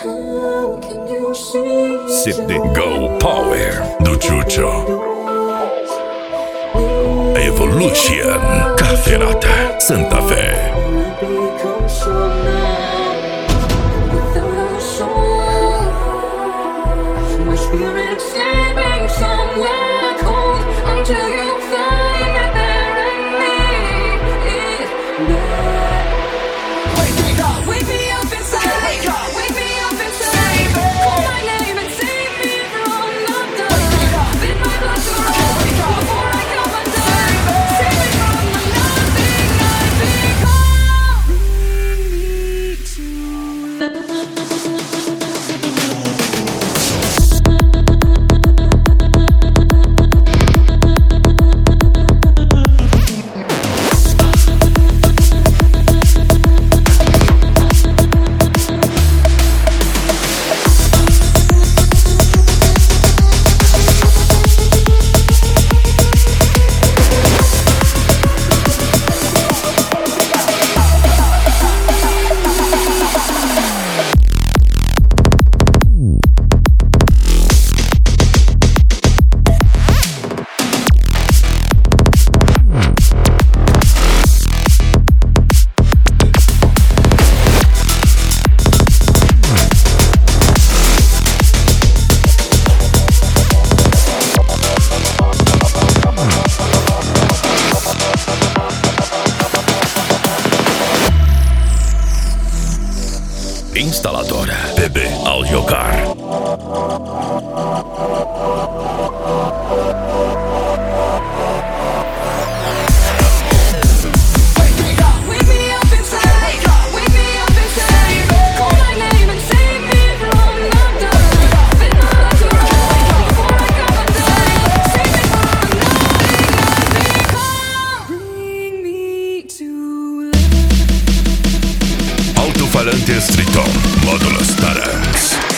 Sydney Go Power do Ciucio. Evolution Cafe Latte Santa Fe. My spirit sleeping somewhere cold until you find that there ain't me. Wake me up inside. Wake me up inside. Call my name and save me from the dark. Bid my blood to run before I come undone. Save me from the nothing I've become. Bring me to Instaladora PB Audiocar. Wake me up inside. Wake me up inside. Call my name and save me from the dark. Bid my blood to run before I come undone. Save me from the nothing I've become. Bring me to life. Alto-falante Striton Modulo Starens.